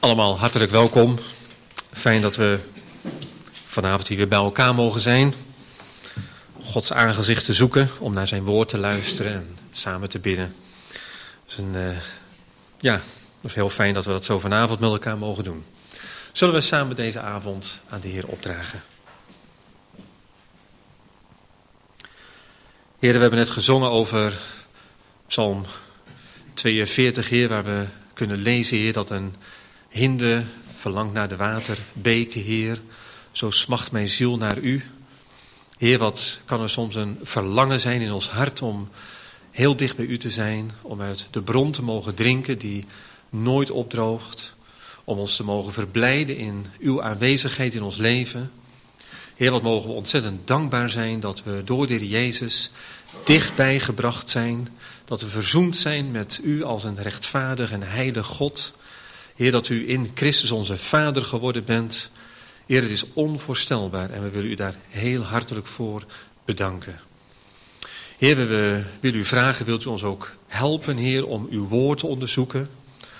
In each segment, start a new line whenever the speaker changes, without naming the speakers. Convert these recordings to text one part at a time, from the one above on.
Allemaal hartelijk welkom. Fijn dat we vanavond hier weer bij elkaar mogen zijn. Gods aangezicht te zoeken, om naar zijn woord te luisteren en samen te bidden. Dus het is heel fijn dat we dat zo vanavond met elkaar mogen doen. Zullen we samen deze avond aan de Heer opdragen? Heer, we hebben net gezongen over Psalm 42, Heer, waar we kunnen lezen, Heer, dat een hinde verlangt naar de waterbeken, Heer. Zo smacht mijn ziel naar u. Heer, wat kan er soms een verlangen zijn in ons hart om heel dicht bij u te zijn, om uit de bron te mogen drinken die nooit opdroogt, om ons te mogen verblijden in uw aanwezigheid in ons leven. Heer, wat mogen we ontzettend dankbaar zijn dat we door de Heer Jezus dichtbij gebracht zijn, dat we verzoend zijn met u als een rechtvaardig en heilig God. Heer, dat u in Christus onze Vader geworden bent. Heer, het is onvoorstelbaar en we willen u daar heel hartelijk voor bedanken. Heer, we willen u vragen, wilt u ons ook helpen, Heer, om uw woord te onderzoeken.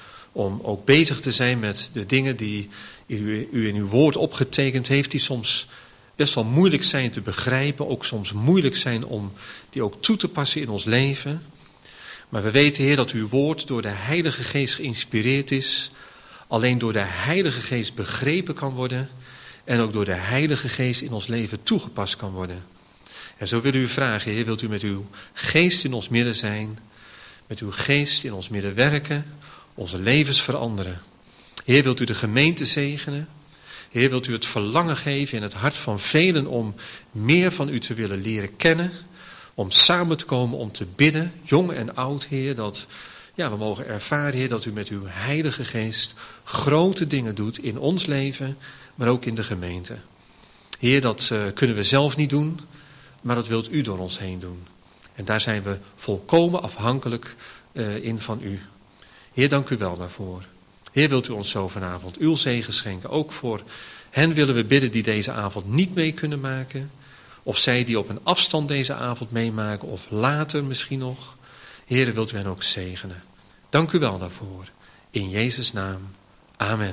Om ook bezig te zijn met de dingen die u in uw woord opgetekend heeft, die soms best wel moeilijk zijn te begrijpen, ook soms moeilijk zijn om die ook toe te passen in ons leven. Maar we weten, Heer, dat uw woord door de Heilige Geest geïnspireerd is, alleen door de Heilige Geest begrepen kan worden en ook door de Heilige Geest in ons leven toegepast kan worden. En zo willen we u vragen, Heer, wilt u met uw geest in ons midden zijn, met uw geest in ons midden werken, onze levens veranderen. Heer, wilt u de gemeente zegenen? Heer, wilt u het verlangen geven in het hart van velen om meer van u te willen leren kennen, om samen te komen, om te bidden, jong en oud, Heer, dat we mogen ervaren, Heer, dat u met uw Heilige Geest grote dingen doet in ons leven, maar ook in de gemeente. Heer, dat kunnen we zelf niet doen, maar dat wilt u door ons heen doen. En daar zijn we volkomen afhankelijk in van u. Heer, dank u wel daarvoor. Heer, wilt u ons zo vanavond uw zegen schenken. Ook voor hen willen we bidden die deze avond niet mee kunnen maken. Of zij die op een afstand deze avond meemaken. Of later misschien nog. Heer, wilt u hen ook zegenen. Dank u wel daarvoor. In Jezus' naam. Amen.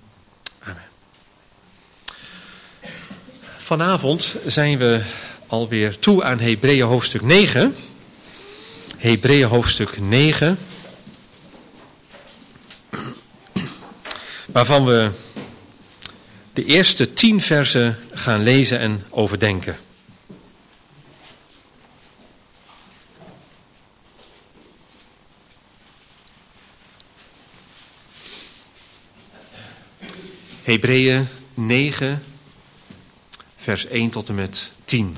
Amen. Vanavond zijn we alweer toe aan Hebreeën hoofdstuk 9. Hebreeën hoofdstuk 9. Waarvan we de eerste 10 versen gaan lezen en overdenken. Hebreeën 9, vers 1 tot en met 10.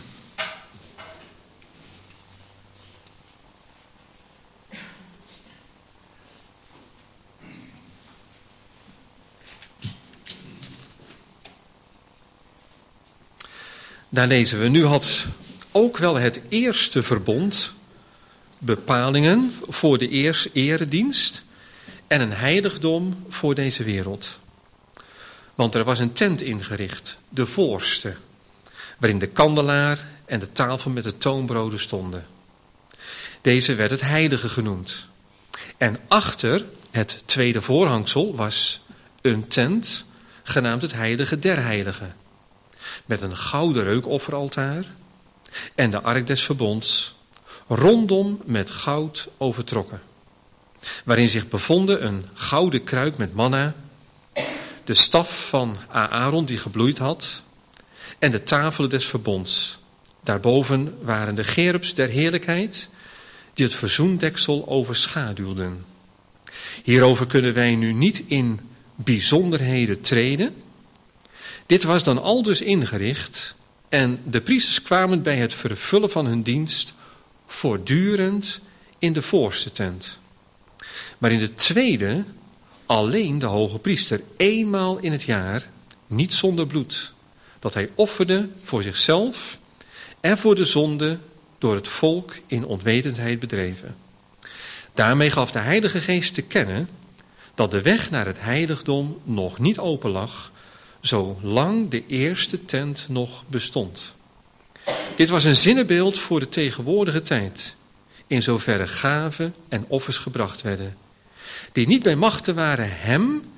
Daar lezen we, nu had ook wel het eerste verbond bepalingen voor de eredienst en een heiligdom voor deze wereld. Want er was een tent ingericht, de voorste, waarin de kandelaar en de tafel met de toonbroden stonden. Deze werd het heilige genoemd. En achter het tweede voorhangsel was een tent, genaamd het heilige der heiligen. Met een gouden reukofferaltaar en de ark des verbonds, rondom met goud overtrokken. Waarin zich bevonden een gouden kruik met manna, de staf van Aaron die gebloeid had en de tafelen des verbonds. Daarboven waren de gerubs der heerlijkheid die het verzoendeksel overschaduwden. Hierover kunnen wij nu niet in bijzonderheden treden. Dit was dan aldus ingericht en de priesters kwamen bij het vervullen van hun dienst voortdurend in de voorste tent. Maar in de tweede alleen de hoge priester eenmaal in het jaar, niet zonder bloed, dat hij offerde voor zichzelf en voor de zonde door het volk in onwetendheid bedreven. Daarmee gaf de Heilige Geest te kennen dat de weg naar het heiligdom nog niet open lag, zolang de eerste tent nog bestond. Dit was een zinnebeeld voor de tegenwoordige tijd, in zoverre gaven en offers gebracht werden, die niet bij machte waren hem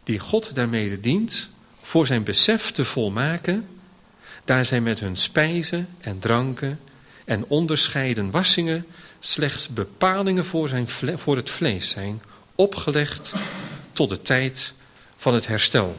die God daarmee dient, voor zijn besef te volmaken, daar zij met hun spijzen en dranken en onderscheiden wassingen slechts bepalingen voor het vlees zijn, opgelegd tot de tijd van het herstel.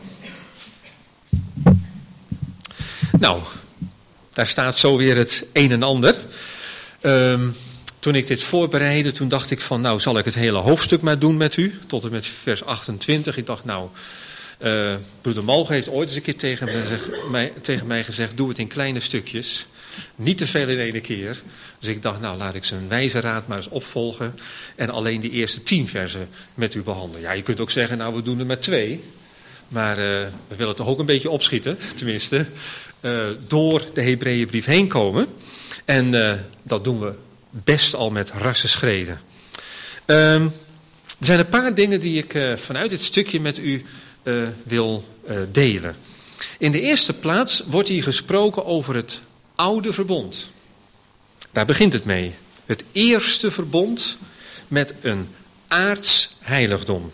Nou, daar staat zo weer het een en ander. Toen ik dit voorbereidde, toen dacht ik van, nou zal ik het hele hoofdstuk maar doen met u, tot en met vers 28. Ik dacht, nou, broeder Malge heeft ooit eens een keer tegen mij gezegd, doe het in kleine stukjes, niet te veel in één keer. Dus ik dacht, nou laat ik zijn wijze raad maar eens opvolgen en alleen die eerste 10 versen met u behandelen. Ja, je kunt ook zeggen, nou we doen er maar 2, maar we willen toch ook een beetje opschieten, tenminste, door de Hebreeënbrief heen komen. En dat doen we best al met rasse schreden. Er zijn een paar dingen die ik vanuit dit stukje met u wil delen. In de eerste plaats wordt hier gesproken over het oude verbond. Daar begint het mee. Het eerste verbond met een aards heiligdom.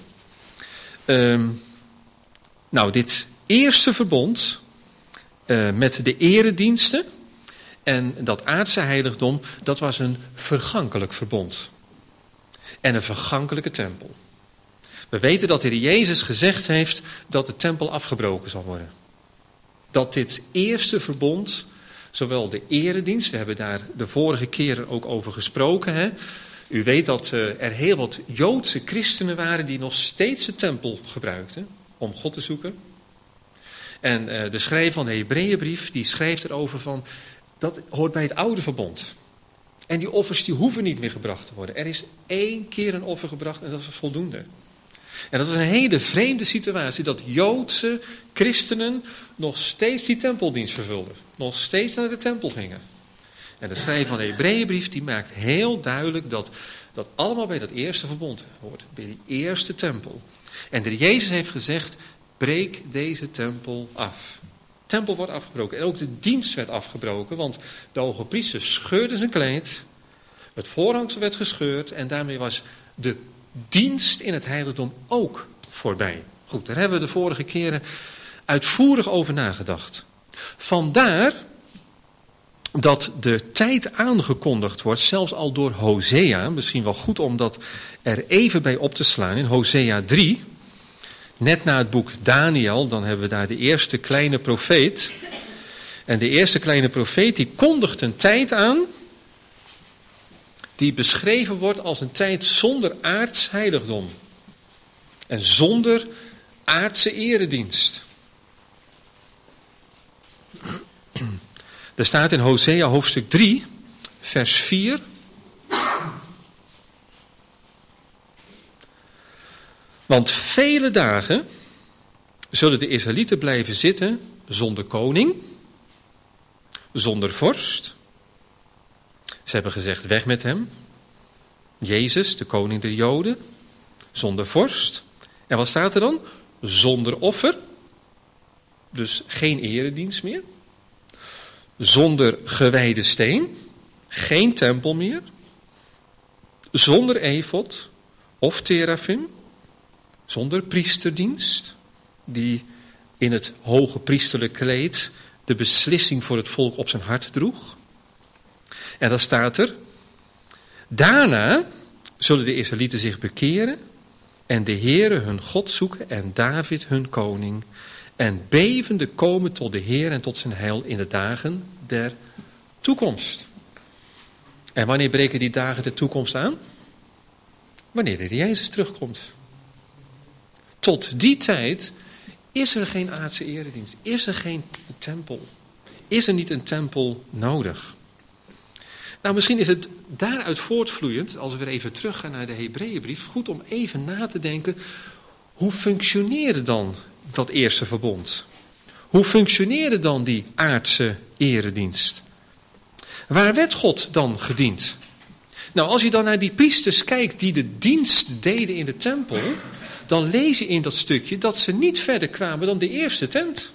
Nou, dit eerste verbond met de erediensten en dat aardse heiligdom, dat was een vergankelijk verbond. En een vergankelijke tempel. We weten dat de Heer Jezus gezegd heeft dat de tempel afgebroken zal worden. Dat dit eerste verbond, zowel de eredienst, we hebben daar de vorige keren ook over gesproken. Hè? U weet dat er heel wat Joodse christenen waren die nog steeds de tempel gebruikten om God te zoeken. En de schrijver van de Hebreeënbrief, die schrijft erover van, dat hoort bij het oude verbond. En die offers die hoeven niet meer gebracht te worden. Er is 1 keer een offer gebracht en dat was voldoende. En dat was een hele vreemde situatie, dat Joodse christenen nog steeds die tempeldienst vervulden. Nog steeds naar de tempel gingen. En de schrijver van de Hebreeënbrief die maakt heel duidelijk dat dat allemaal bij dat eerste verbond hoort. Bij die eerste tempel. En de Jezus heeft gezegd, breek deze tempel af. De tempel wordt afgebroken. En ook de dienst werd afgebroken, want de hoge priester scheurde zijn kleed. Het voorhangsel werd gescheurd en daarmee was de dienst in het heiligdom ook voorbij. Goed, daar hebben we de vorige keren uitvoerig over nagedacht. Vandaar dat de tijd aangekondigd wordt, zelfs al door Hosea. Misschien wel goed om dat er even bij op te slaan. In Hosea 3, net na het boek Daniel, dan hebben we daar de eerste kleine profeet. En de eerste kleine profeet die kondigt een tijd aan die beschreven wordt als een tijd zonder aards heiligdom. En zonder aardse eredienst. Er staat in Hosea hoofdstuk 3, vers 4. Want vele dagen zullen de Israëlieten blijven zitten zonder koning, zonder vorst. Ze hebben gezegd, weg met hem. Jezus, de koning der Joden, zonder vorst. En wat staat er dan? Zonder offer. Dus geen eredienst meer. Zonder gewijde steen. Geen tempel meer. Zonder efod of terafim. Zonder priesterdienst. Die in het hoge priesterlijk kleed de beslissing voor het volk op zijn hart droeg. En dan staat er, daarna zullen de Israëlieten zich bekeren en de Heere hun God zoeken en David hun koning en bevende komen tot de Heer en tot zijn heil in de dagen der toekomst. En wanneer breken die dagen der toekomst aan? Wanneer de Heer Jezus terugkomt. Tot die tijd is er geen aardse eredienst, is er geen tempel, is er niet een tempel nodig. Nou, misschien is het daaruit voortvloeiend, als we weer even teruggaan naar de Hebreeënbrief, goed om even na te denken, hoe functioneerde dan dat eerste verbond? Hoe functioneerde dan die aardse eredienst? Waar werd God dan gediend? Nou, als je dan naar die priesters kijkt die de dienst deden in de tempel, dan lees je in dat stukje dat ze niet verder kwamen dan de eerste tent.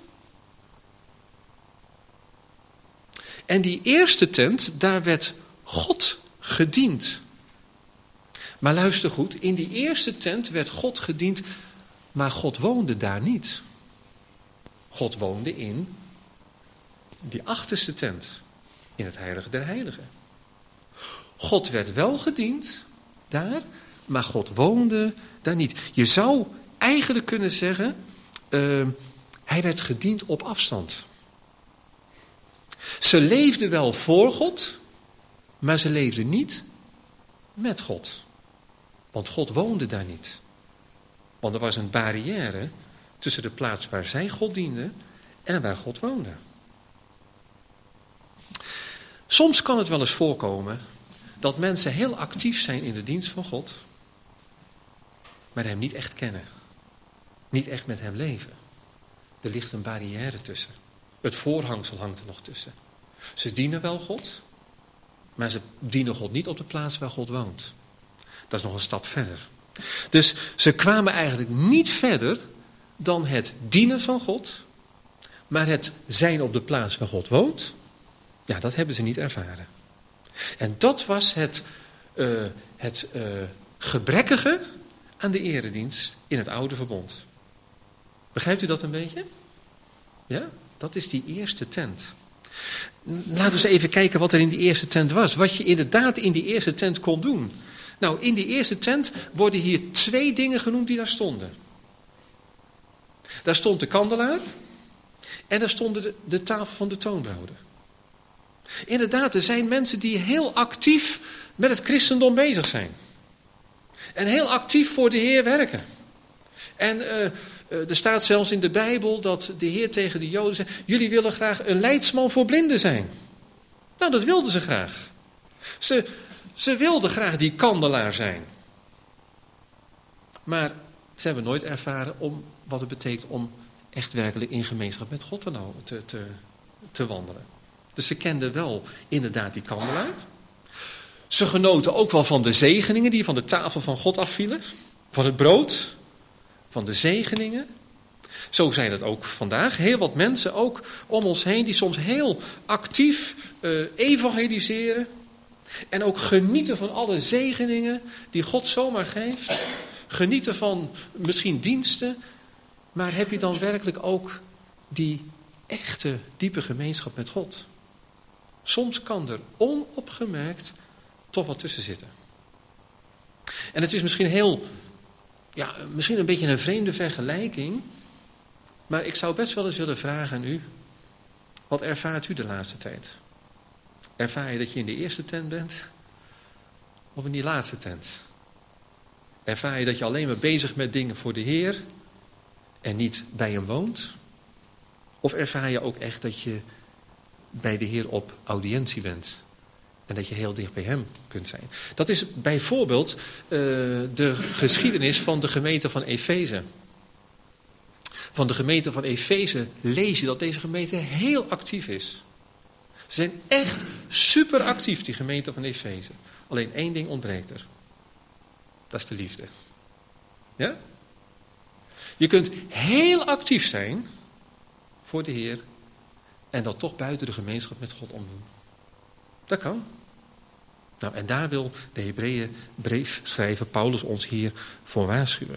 En die eerste tent, daar werd God gediend. Maar luister goed, in die eerste tent werd God gediend Maar God woonde daar niet. God woonde in die achterste tent. In het heilige der heiligen. God werd wel gediend daar, maar God woonde daar niet. Je zou eigenlijk kunnen zeggen, hij werd gediend op afstand. Ze leefden wel voor God, maar ze leefden niet met God. Want God woonde daar niet. Want er was een barrière tussen de plaats waar zij God dienden en waar God woonde. Soms kan het wel eens voorkomen dat mensen heel actief zijn in de dienst van God, maar hem niet echt kennen. Niet echt met hem leven. Er ligt een barrière tussen. Het voorhangsel hangt er nog tussen. Ze dienen wel God, maar ze dienen God niet op de plaats waar God woont. Dat is nog een stap verder. Dus ze kwamen eigenlijk niet verder dan het dienen van God, maar het zijn op de plaats waar God woont, ja, dat hebben ze niet ervaren. En dat was het gebrekkige aan de eredienst in het oude verbond. Begrijpt u dat een beetje? Ja, dat is die eerste tent. Laten we eens even kijken wat er in die eerste tent was. Wat je inderdaad in die eerste tent kon doen. Nou, in die eerste tent worden hier 2 dingen genoemd die daar stonden. Daar stond de kandelaar en daar stond de tafel van de toonbroden. Inderdaad, er zijn mensen die heel actief met het christendom bezig zijn. En heel actief voor de Heer werken. En er staat zelfs in de Bijbel dat de Heer tegen de Joden zei: jullie willen graag een leidsman voor blinden zijn. Nou, dat wilden ze graag. Ze wilden graag die kandelaar zijn. Maar ze hebben nooit ervaren wat het betekent om echt werkelijk in gemeenschap met God te wandelen. Dus ze kenden wel inderdaad die kandelaar. Ze genoten ook wel van de zegeningen die van de tafel van God afvielen. Van het brood, van de zegeningen. Zo zijn het ook vandaag. Heel wat mensen ook om ons heen die soms heel actief evangeliseren. En ook genieten van alle zegeningen die God zomaar geeft. Genieten van misschien diensten. Maar heb je dan werkelijk ook die echte diepe gemeenschap met God? Soms kan er onopgemerkt toch wat tussen zitten. En het is misschien misschien een beetje een vreemde vergelijking. Maar ik zou best wel eens willen vragen aan u. Wat ervaart u de laatste tijd? Ervaar je dat je in de eerste tent bent? Of in die laatste tent? Ervaar je dat je alleen maar bezig met dingen voor de Heer en niet bij hem woont? Of ervaar je ook echt dat je bij de Heer op audiëntie bent en dat je heel dicht bij hem kunt zijn? Dat is bijvoorbeeld de geschiedenis van de gemeente van Efeze. Van de gemeente van Efeze lees je dat deze gemeente heel actief is. Ze zijn echt super actief, die gemeente van Efeze. Alleen 1 ding ontbreekt er. Dat is de liefde. Ja? Je kunt heel actief zijn voor de Heer en dat toch buiten de gemeenschap met God omdoen. Dat kan. Nou, en daar wil de Hebreeënbrief schrijver Paulus ons hier voor waarschuwen.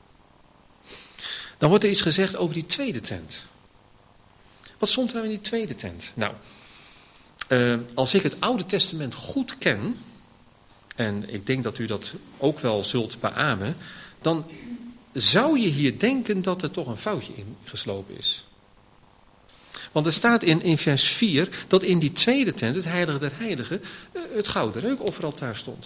Dan wordt er iets gezegd over die tweede tent. Wat stond er nou in die tweede tent? Nou, als ik het Oude Testament goed ken, en ik denk dat u dat ook wel zult beamen, dan zou je hier denken dat er toch een foutje in geslopen is. Want er staat in vers 4 dat in die tweede tent, het heilige der heiligen, het gouden reukofferaltaar stond.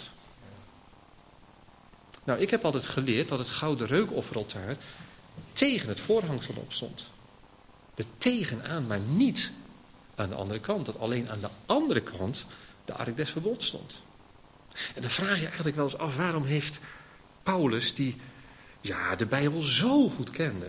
Nou, ik heb altijd geleerd dat het gouden reukofferaltaar tegen het voorhangsel op stond. Er tegenaan, maar niet aan de andere kant. Dat alleen aan de andere kant de ark des verbonds stond. En dan vraag je eigenlijk wel eens af, waarom heeft Paulus, die de Bijbel zo goed kende,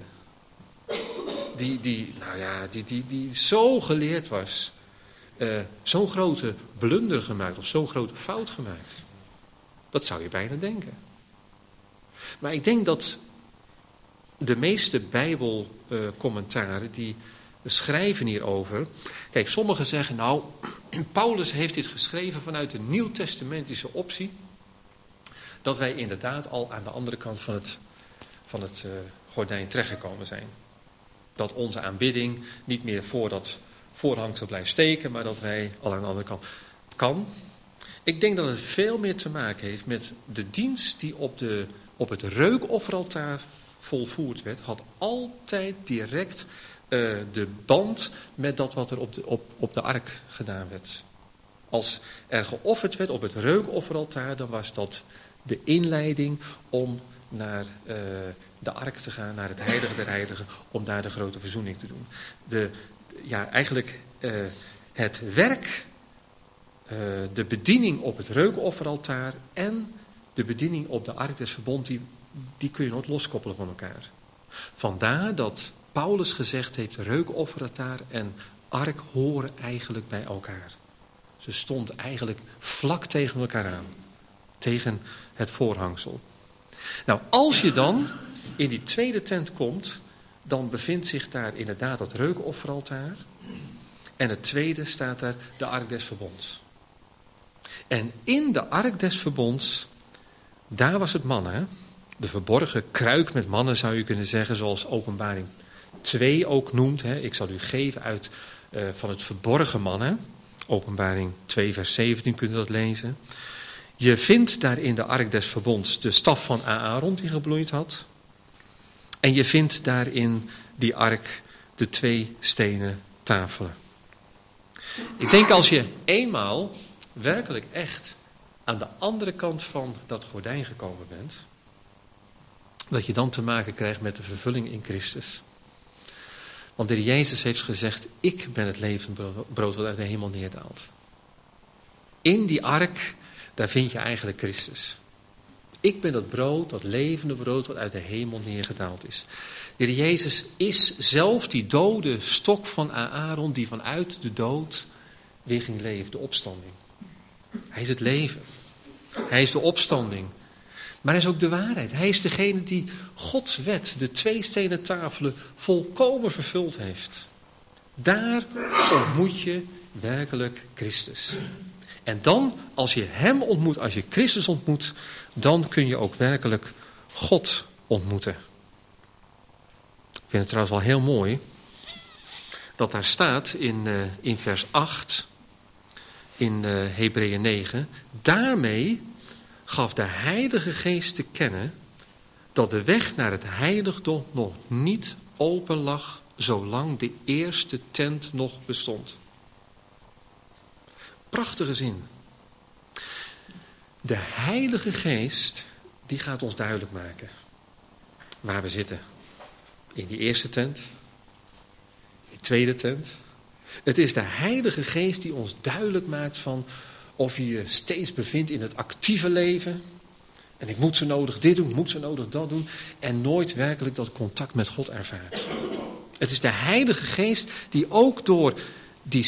die zo geleerd was, zo'n grote blunder gemaakt of zo'n grote fout gemaakt? Dat zou je bijna denken. Maar ik denk dat de meeste Bijbelcommentaren die schrijven hierover. Kijk, sommigen zeggen nou, Paulus heeft dit geschreven vanuit de nieuwtestamentische optie. Dat wij inderdaad al aan de andere kant van het gordijn terechtgekomen zijn. Dat onze aanbidding niet meer voor dat voorhangsel blijft steken, maar dat wij al aan de andere kant kan. Ik denk dat het veel meer te maken heeft met de dienst die op het reukofferaltaar volvoerd werd, had altijd direct de band met dat wat er op de ark gedaan werd. Als er geofferd werd op het reukofferaltaar, dan was dat de inleiding om naar de ark te gaan, naar het heilige der heiligen, om daar de grote verzoening te doen. Het werk, de bediening op het reukofferaltaar en de bediening op de ark des verbond, die kun je nooit loskoppelen van elkaar. Vandaar dat Paulus gezegd heeft, reukofferaltaar en ark horen eigenlijk bij elkaar. Ze stond eigenlijk vlak tegen elkaar aan. Tegen het voorhangsel. Nou, als je dan in die tweede tent komt, dan bevindt zich daar inderdaad dat reukofferaltaar. En het tweede staat daar de ark des verbonds. En in de ark des verbonds, daar was het manna. De verborgen kruik met mannen zou je kunnen zeggen, zoals Openbaring 2 ook noemt. Ik zal u geven uit van het verborgen manna. Openbaring 2 vers 17 kunt u dat lezen. Je vindt daar in de ark des verbonds de staf van Aaron die gebloeid had. En je vindt daar in die ark de 2 stenen tafelen. Ik denk als je eenmaal werkelijk echt aan de andere kant van dat gordijn gekomen bent, dat je dan te maken krijgt met de vervulling in Christus. Want de Heer Jezus heeft gezegd, ik ben het levend brood wat uit de hemel neerdaalt. In die ark, daar vind je eigenlijk Christus. Ik ben dat brood, dat levende brood wat uit de hemel neergedaald is. De Heer Jezus is zelf die dode stok van Aaron die vanuit de dood weer ging leven, de opstanding. Hij is het leven. Hij is de opstanding. Maar hij is ook de waarheid. Hij is degene die Gods wet, de 2 stenen tafelen, volkomen vervuld heeft. Daar ontmoet je werkelijk Christus. En dan, als je hem ontmoet, als je Christus ontmoet, dan kun je ook werkelijk God ontmoeten. Ik vind het trouwens wel heel mooi dat daar staat in vers 8 in Hebreeën 9. Daarmee gaf de Heilige Geest te kennen dat de weg naar het heiligdom nog niet open lag zolang de eerste tent nog bestond. Prachtige zin. De Heilige Geest, die gaat ons duidelijk maken waar we zitten. In die eerste tent, in die tweede tent. Het is de Heilige Geest die ons duidelijk maakt van of je je steeds bevindt in het actieve leven. En ik moet zo nodig dit doen, ik moet zo nodig dat doen. En nooit werkelijk dat contact met God ervaart. Het is de Heilige Geest die ook door die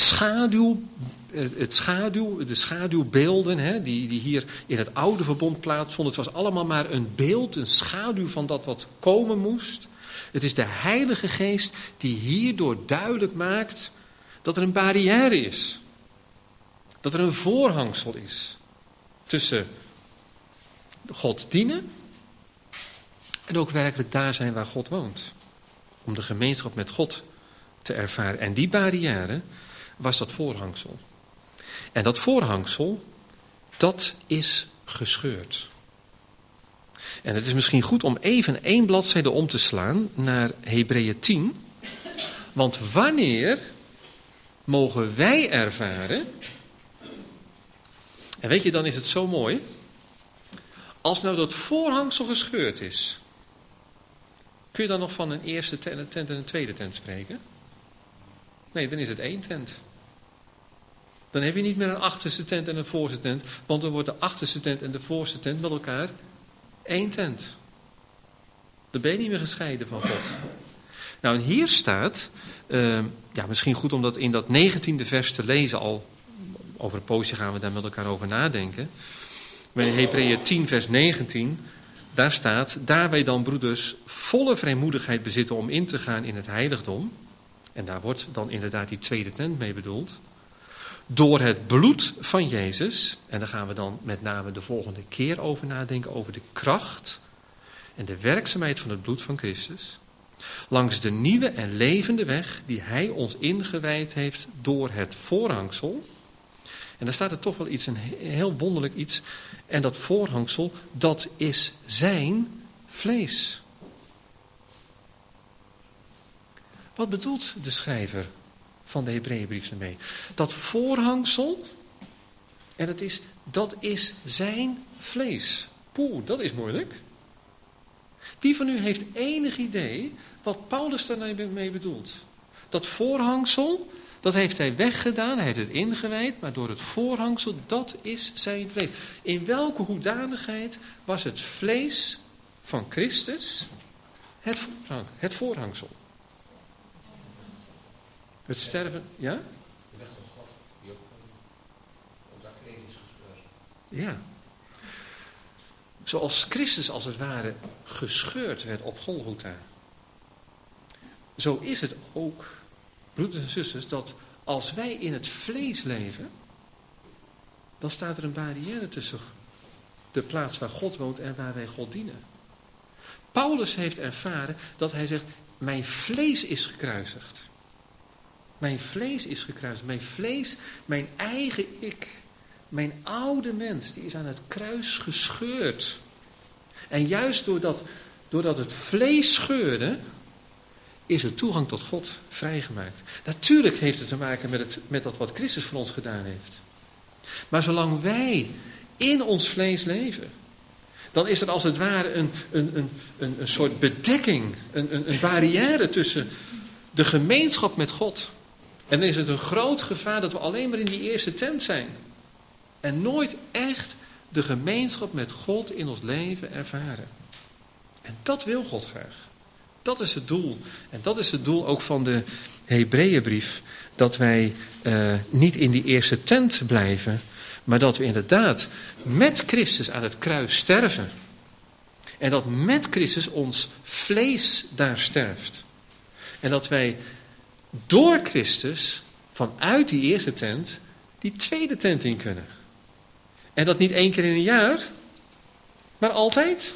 de schaduwbeelden die hier in het oude verbond plaatsvonden. Het was allemaal maar een beeld, een schaduw van dat wat komen moest. Het is de Heilige Geest die hierdoor duidelijk maakt dat er een barrière is. Dat er een voorhangsel is tussen God dienen en ook werkelijk daar zijn waar God woont. Om de gemeenschap met God te ervaren. En die barrière was dat voorhangsel. En dat voorhangsel, dat is gescheurd. En het is misschien goed om even 1 bladzijde om te slaan naar Hebreeën 10. Want wanneer mogen wij ervaren, en weet je, dan is het zo mooi, als nou dat voorhangsel gescheurd is, kun je dan nog van een eerste tent en een tweede tent spreken? Nee, dan is het 1 tent. Dan heb je niet meer een achterste tent en een voorste tent, want dan wordt de achterste tent en de voorste tent met elkaar 1 tent. Dan ben je niet meer gescheiden van God. Nou, en hier staat, misschien goed om dat in dat 19e vers te lezen al. Over een poosje gaan we daar met elkaar over nadenken. Maar in Hebreeën 10 vers 19, daar staat, daar wij dan broeders volle vrijmoedigheid bezitten om in te gaan in het heiligdom. En daar wordt dan inderdaad die tweede tent mee bedoeld. Door het bloed van Jezus, en daar gaan we dan met name de volgende keer over nadenken, over de kracht en de werkzaamheid van het bloed van Christus. Langs de nieuwe en levende weg die hij ons ingewijd heeft door het voorhangsel. En daar staat er toch wel iets, een heel wonderlijk iets. En dat voorhangsel, dat is zijn vlees. Wat bedoelt de schrijver van de Hebreeënbrief ermee? Dat voorhangsel, en dat is zijn vlees. Poeh, dat is moeilijk. Wie van u heeft enig idee wat Paulus daarmee bedoelt? Dat voorhangsel, dat heeft hij weggedaan, hij heeft het ingewijd, maar door het voorhangsel, dat is zijn vlees. In welke hoedanigheid was het vlees van Christus het voorhangsel? Het sterven, ja?
De weg tot God, die ook omdat vlees is gescheurd.
Ja. Zoals Christus als het ware gescheurd werd op Golgotha. Zo is het ook, broeders en zusters, dat als wij in het vlees leven, dan staat er een barrière tussen de plaats waar God woont en waar wij God dienen. Paulus heeft ervaren dat hij zegt, mijn vlees is gekruisigd. Mijn vlees is gekruisigd. Mijn vlees, mijn eigen ik, mijn oude mens, die is aan het kruis gescheurd. En juist doordat het vlees scheurde, is er toegang tot God vrijgemaakt. Natuurlijk heeft het te maken met dat wat Christus voor ons gedaan heeft. Maar zolang wij in ons vlees leven, dan is er als het ware een soort bedekking, een barrière tussen de gemeenschap met God. En dan is het een groot gevaar dat we alleen maar in die eerste tent zijn. En nooit echt de gemeenschap met God in ons leven ervaren. En dat wil God graag. Dat is het doel. En dat is het doel ook van de Hebreeënbrief. Dat wij niet in die eerste tent blijven. Maar dat we inderdaad met Christus aan het kruis sterven. En dat met Christus ons vlees daar sterft. En dat wij door Christus vanuit die eerste tent die tweede tent in kunnen. En dat niet 1 keer in een jaar, maar altijd.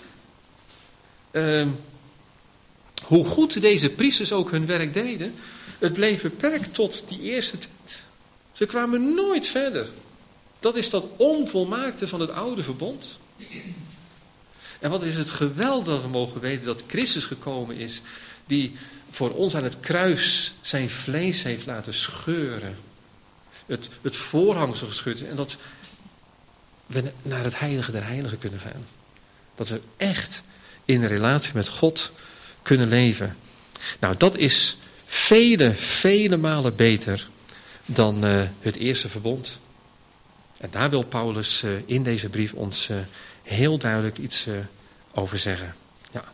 Hoe goed deze priesters ook hun werk deden, het bleef beperkt tot die eerste tent. Ze kwamen nooit verder. Dat is dat onvolmaakte van het oude verbond. En wat is het geweldig dat we mogen weten dat Christus gekomen is, die voor ons aan het kruis zijn vlees heeft laten scheuren. Het voorhangsel gescheurd. En dat we naar het heilige der heiligen kunnen gaan. Dat we echt in een relatie met God kunnen leven. Nou, dat is vele malen beter dan het eerste verbond. En daar wil Paulus in deze brief ons heel duidelijk iets over zeggen. Ja.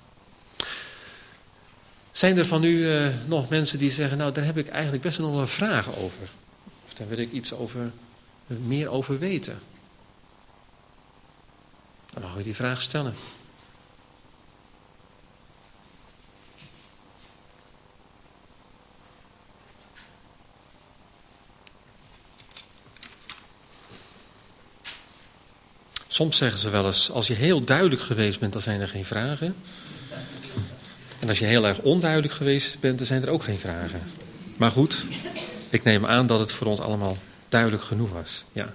Zijn er van u nog mensen die zeggen, nou daar heb ik eigenlijk best nog wel vragen over. Of daar wil ik iets meer over weten. Dan mag u die vraag stellen. Soms zeggen ze wel eens, als je heel duidelijk geweest bent, dan zijn er geen vragen. En als je heel erg onduidelijk geweest bent, dan zijn er ook geen vragen. Maar goed, ik neem aan dat het voor ons allemaal duidelijk genoeg was. Ja.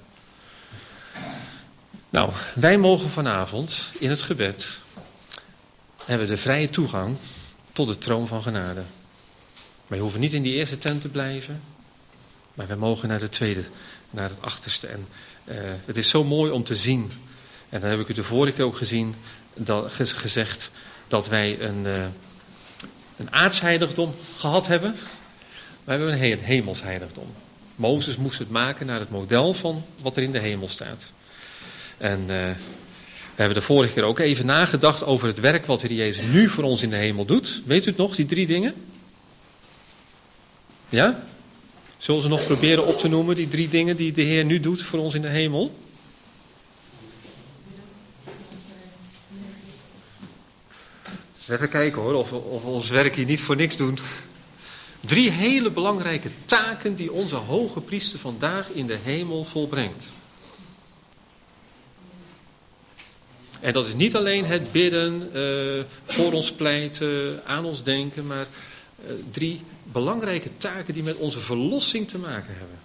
Nou, wij mogen vanavond in het gebed, hebben de vrije toegang tot de troon van genade. Wij hoeven niet in die eerste tent te blijven, maar wij mogen naar de tweede, naar het achterste. En het is zo mooi om te zien, en dan heb ik u de vorige keer ook gezegd, dat wij een aardsheiligdom gehad hebben. Maar we hebben een hemelsheiligdom. Mozes moest het maken naar het model van wat er in de hemel staat. En we hebben de vorige keer ook even nagedacht over het werk wat de Heer Jezus nu voor ons in de hemel doet. Weet u het nog, die 3 dingen? Ja? Zullen we ze nog proberen op te noemen, die 3 dingen die de Heer nu doet voor ons in de hemel? Even kijken hoor, of we ons werk hier niet voor niks doen. 3 hele belangrijke taken die onze hoge priester vandaag in de hemel volbrengt. En dat is niet alleen het bidden, voor ons pleiten, aan ons denken, maar 3 belangrijke taken die met onze verlossing te maken hebben.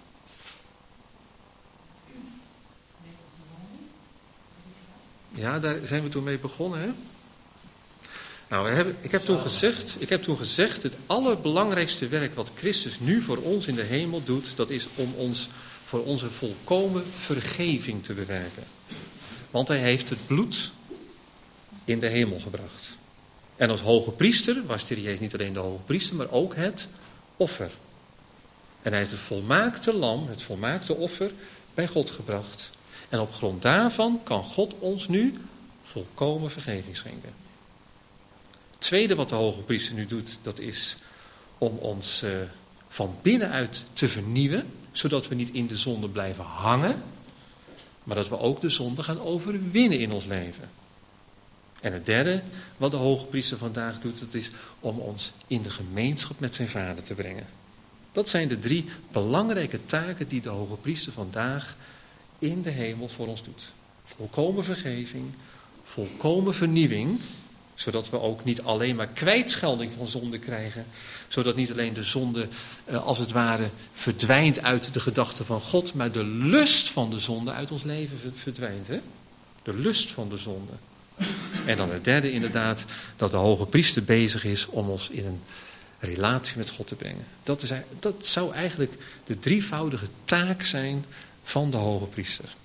Ja, daar zijn we toen mee begonnen, hè? Nou, ik heb toen gezegd, het allerbelangrijkste werk wat Christus nu voor ons in de hemel doet, dat is om ons voor onze volkomen vergeving te bewerken. Want hij heeft het bloed in de hemel gebracht. En als hoge priester was de Heer Jezus niet alleen de hoge priester, maar ook het offer. En hij heeft het volmaakte lam, het volmaakte offer, bij God gebracht. En op grond daarvan kan God ons nu volkomen vergeving schenken. Het tweede wat de hoge priester nu doet, dat is om ons van binnenuit te vernieuwen, zodat we niet in de zonde blijven hangen, maar dat we ook de zonde gaan overwinnen in ons leven. En het derde wat de hoge priester vandaag doet, dat is om ons in de gemeenschap met zijn Vader te brengen. Dat zijn de 3 belangrijke taken die de hoge priester vandaag in de hemel voor ons doet. Volkomen vergeving, volkomen vernieuwing, zodat we ook niet alleen maar kwijtschelding van zonde krijgen, zodat niet alleen de zonde als het ware verdwijnt uit de gedachten van God, maar de lust van de zonde uit ons leven verdwijnt. Hè? De lust van de zonde. En dan het derde inderdaad, dat de hoge priester bezig is om ons in een relatie met God te brengen. Dat zou eigenlijk de drievoudige taak zijn van de hoge priester.